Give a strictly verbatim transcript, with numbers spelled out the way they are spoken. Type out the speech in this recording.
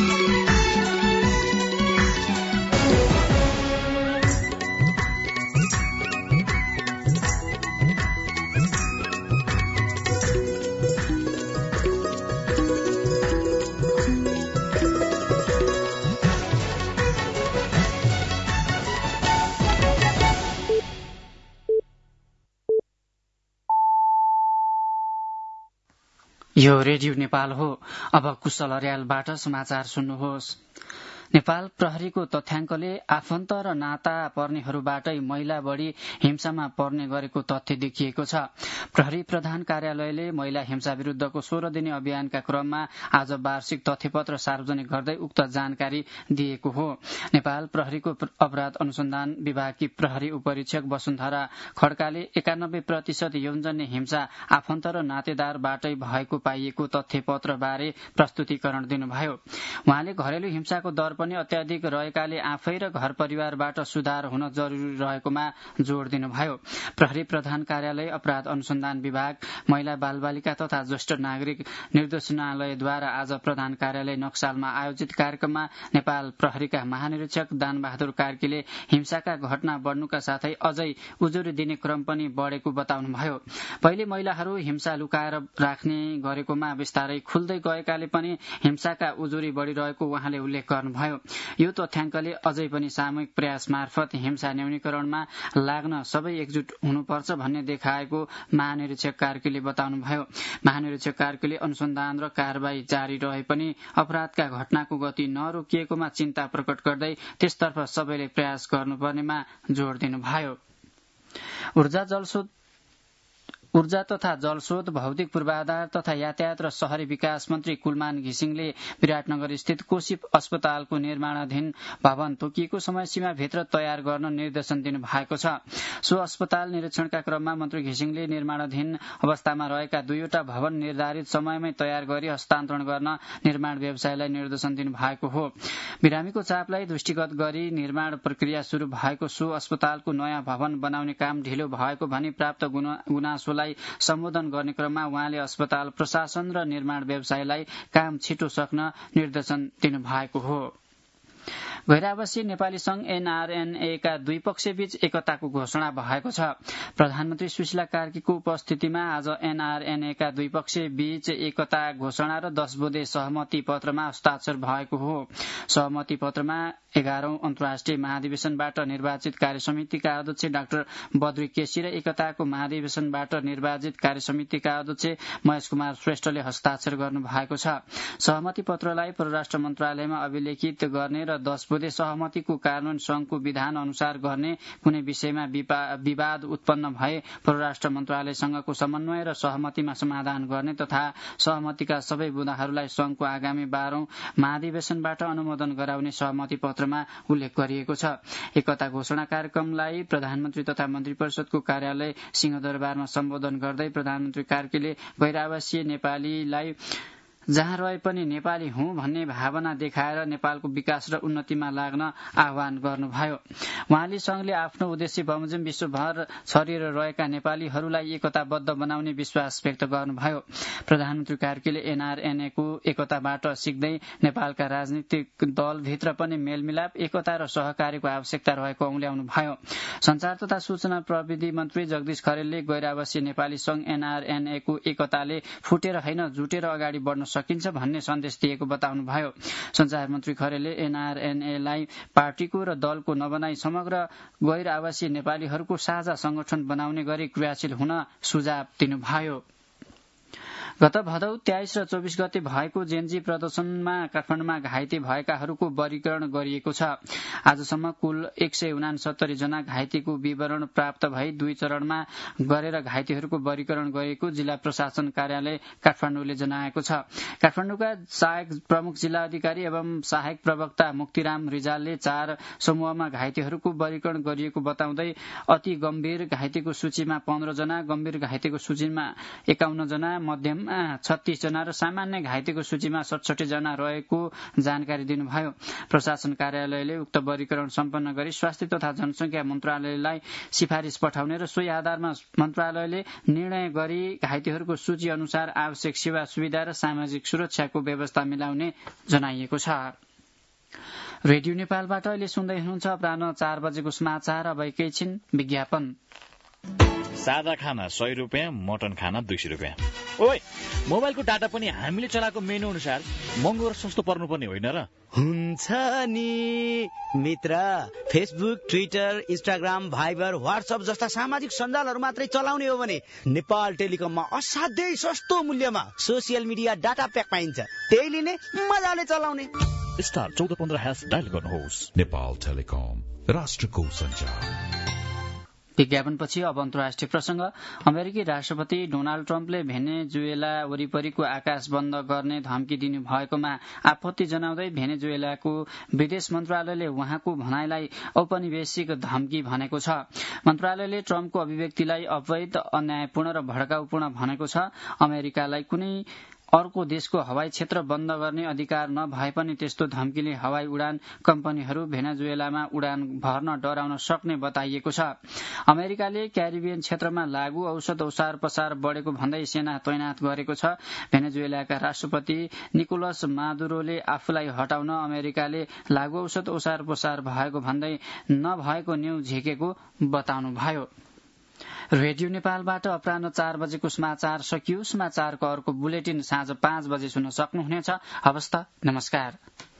यो रेडियो नेपाल हो। अब कुशल अर्यालबाट समाचार सुन्नुहोस्। नेपाल प्रहरीको तथ्याङ्कले आफन्त र नाता पर्नेहरूबाटै महिला बढ़ी हिंसामा पर्ने गरेको तथ्य देखिएको छ। प्रहरी प्रधान कार्यालयले महिला हिंसा विरूद्धको सोह्र दिने अभियानका क्रममा आज वार्षिक तथ्यपत्र सार्वजनिक गर्दै उक्त जानकारी दिएको हो। नेपाल प्रहरीको अपराध अनुसन्धान विभागकी प्रहरी उपरीक्षक वसुन्धरा खड्काले एकानब्बे प्रतिशत यौनजन्य हिंसा आफन्त र नातेदारबाटै भएको पाइएको तथ्यपत्रबारे प्रस्तुतिकरण दिनुभयो। उहाँले घरेलु हिंसाको दर पनि अत्याधिक रहेकाले आफै र घर परिवारबाट सुधार हुन जरुरी रहेकोमा जोड़ दिनुभयो। प्रहरी प्रधान कार्यालय, अपराध अनुसन्धान विभाग, महिला बालबालिका तथा ज्येष्ठ नागरिक निर्देशनालयद्वारा आज प्रधान कार्यालय नक्सालमा आयोजित कार्यक्रममा नेपाल प्रहरीका महानिरीक्षक दानबहादुर कार्कीले हिंसाका घटना बढ्नुका साथै अझै उजुरी दिने क्रम पनि बढेको बताउनुभयो। पहिले महिलाहरू हिंसा लुकाएर राख्ने गरेकोमा बिस्तारै खुल्दै गएकाले पनि हिंसाका उजुरी बढ़िरहेको उहाँले उल्लेख गर्नुभयो। यो तथ्याङ्कले अझै पनि सामूहिक प्रयास मार्फत हिंसा न्यूनीकरणमा लाग्न सबै एकजुट हुनुपर्छ भन्ने देखाएको महानिरीक्षक कार्कीले बताउनुभयो। महानिरीक्षक कार्कीले अनुसन्धान र कारबाही जारी रहे पनि अपराधका घटनाको गति नरोकिएकोमा चिन्ता प्रकट गर्दै त्यसतर्फ सबैले प्रयास गर्नुपर्नेमा जोड़ दिनुभयो। ऊर्जा जलस्रोत ऊर्जा तथा जलस्रोत, भौतिक पूर्वाधार तथा यातायात र शहरी विकास मन्त्री कुलमान घिसिङले विराटनगर स्थित कोशी अस्पतालको निर्माणाधीन भवन तोकिएको समयसीमा भित्र तयार गर्न निर्देशन दिनु भएको छ। सो अस्पताल निरीक्षणका क्रममा मन्त्री घिसिङले निर्माणाधीन अवस्थामा रहेका दुईवटा भवन निर्धारित समयमै तयार गरी हस्तान्तरण गर्न निर्माण व्यवसायलाई निर्देशन दिनु भएको हो। बिरामीको चापलाई दृष्टिगत गरी निर्माण प्रक्रिया शुरू भएको सो अस्पतालको नयाँ भवन बनाउने काम ढिलो भएको भनी प्राप्त गुनासोलाई सम्बोधन गर्ने क्रममा उहाँले अस्पताल प्रशासन र निर्माण व्यवसायलाई काम छिटो सक्न निर्देशन दिनुभएको हो। गैर-आवासीय नेपाली संघ एनआरएनए का दुई पक्षबीच एकताको घोषणा भएको छ। प्रधानमन्त्री सुशीला कार्कीको उपस्थितिमा आज एनआरएनए का दुई पक्षबीच एकता घोषणा र दश बुँदे सहमति पत्रमा हस्ताक्षर भएको हो। सहमति पत्रमा एघारौं अन्तर्राष्ट्रिय महाधिवेशनबाट निर्वाचित कार्यसमितिका अध्यक्ष डाक्टर बद्री केसी र एकताको महाधिवेशनबाट निर्वाचित कार्यसमितिका अध्यक्ष महेश कुमार श्रेष्ठले हस्ताक्षर गर्नु भएको छ। सहमति पत्रलाई परराष्ट्र मन्त्रालयमा अभिलेखित गर्ने र दश बुँदे सहमतिको कार्यान्वयन संघको विधान अनुसार गर्ने कुनै विषयमा विवाद उत्पन्न भए परराष्ट्र मन्त्रालयसँगको समन्वय र सहमतिमा समाधान गर्ने तथा सहमतिका सबै बुँदाहरूलाई संघको आगामी बाह्रौं महाधिवेशनबाट अनुमोदन गराउने सहमति पत्रमा उल्लेख गरिएको छ। एकता घोषणा कार्यक्रमलाई प्रधानमन्त्री तथा मन्त्री परिषदको कार्यालय सिंहदरबारमा सम्बोधन गर्दै प्रधानमन्त्री कार्कीले गैर-आवासीय नेपालीलाई जहाँ रहे पनि नेपाली हुँ भन्ने भावना देखाएर नेपालको विकास र उन्नतिमा लाग्न आह्वान गर्नुभयो। उहाँले संघले आफ्नो उद्देश्य बमोजिम विश्वभर छरिएर रहेका नेपालीहरूलाई एकताबद्ध बनाउने विश्वास व्यक्त गर्नुभयो। प्रधानमन्त्री कार्कीले एनआरएनए को एकताबाट सिक्दै नेपालका राजनीतिक दलभित्र पनि मेलमिलाप, एकता र सहकारीको आवश्यकता रहेको औल्याउनु भयो। संचार तथा सूचना प्रविधि मन्त्री जगदीश खरेलले गैर-आवासीय नेपाली संघ एनआरएनए को एकताले फुटेर होइन जुटेर अगाडि बढ्न सकिन्छ भन्ने सन्देश दिएको बताउनुभयो। संचार मन्त्री खरेलले एनआरएनएलाई पार्टीको र दलको नबनाई समग्र गैर आवासीय नेपालीहरूको साझा संगठन बनाउने गरी क्रियाशील हुन सुझाव दिनुभयो। गत भदौ तेइस र चौबिस गते भएको जेन्जी प्रदर्शनमा काठमाडौँमा घाइते भएकाहरूको वर्गीकरण गरिएको छ। आजसम्म कुल एक सय उनासत्तरी जना घाइतेको विवरण प्राप्त भई दुई चरणमा गरेर घाइतेहरूको वर्गीकरण गरिएको जिल्ला प्रशासन कार्यालय काठमाडौँले जनाएको छ। काठमाडौँका सहायक प्रमुख जिल्ला अधिकारी एवं सहायक प्रवक्ता मुक्तिराम रिजालले चार समूहमा घाइतेहरूको वर्गीकरण गरिएको बताउँदै अति गम्भीर घाइतेको सूचीमा पन्ध्र जना, गम्भीर घाइतेको सूचीमा एकाउन्न जना, मध्यम जम्मा छत्तीस जना र सामान्य घाइतेको सूचीमा सतसठी जना रहेको जानकारी दिनुभयो। प्रशासन कार्यालयले उक्त वर्गीकरण सम्पन्न गरी स्वास्थ्य तथा जनसंख्या मन्त्रालयलाई सिफारिस पठाउने र सोही आधारमा मन्त्रालयले निर्णय गरी घाइतेहरूको सूची अनुसार आवश्यक सेवा सुविधा र सामाजिक सुरक्षाको व्यवस्था मिलाउने जनाइएको छ। रेडियो नेपालबाट अहिले सुन्दै हुनुहुन्छ अपराह्न चार बजेको समाचार। अब एकैछिन विज्ञापन। सादा खाना सय रुपियाँ, मटन खाना दुई सय रुपियाँ। ओइ, मोबाइलको डाटा पनि हामीले चलाएको मेनु अनुसार महँगो र सस्तो पर्नुपर्ने होइन र? हुन्छ नि मित्र, Facebook, Twitter, Instagram, Viber, WhatsApp जस्ता सामाजिक सञ्जालहरू मात्रै चलाउने हो भने नेपाल टेलिकममा असाध्यै सस्तो मूल्यमा सोसियल मिडिया डाटा प्याक पाइन्छ। त्यही लिने, मजाले चलाउने। स्टार चौध पन्ध्र ह्यास डायल गर्नुहोस्। नेपाल टेलिकम, राष्ट्रको सञ्चार। विज्ञापनपछि अब अन्तर्राष्ट्रिय प्रसंग। अमेरिकी राष्ट्रपति डोनाल्ड ट्रम्पले भेनेजुएला वरिपरिको आकाश बन्द गर्ने धम्की दिनु भएकोमा आपत्ति जनाउँदै भेनेजुएलाको विदेश मन्त्रालयले उहाँको भनाइलाई औपनिवेशिक धम्की भनेको छ। मन्त्रालयले ट्रम्पको अभिव्यक्तिलाई अवैध, अन्यायपूर्ण र भड्काउपूर्ण भनेको छ। अमेरिकालाई कुनै अर्को देशको हवाई क्षेत्र बन्द गर्ने अधिकार नभए पनि त्यस्तो धम्कीले हवाई उडान कम्पनीहरू भेनेजुएलामा उडान भर्न डराउन सक्ने बताइएको छ। अमेरिकाले क्यारिबियन क्षेत्रमा लागू औषध ओसार पसार बढेको भन्दै सेना तैनात गरेको छ। भेनेजुएलाका राष्ट्रपति निकोलस मादुरोले आफूलाई हटाउन अमेरिकाले लागू औषध ओसार पसार भएको भन्दै नभएको न्यू झिकेको बताउनुभयो। रेडियो नेपालबाट अपराह्न चार बजेको समाचार सकियो। समाचारको अर्को बुलेटिन साँझ पाँच बजे सुन्न सक्नुहुनेछ। हवस् त, नमस्कार।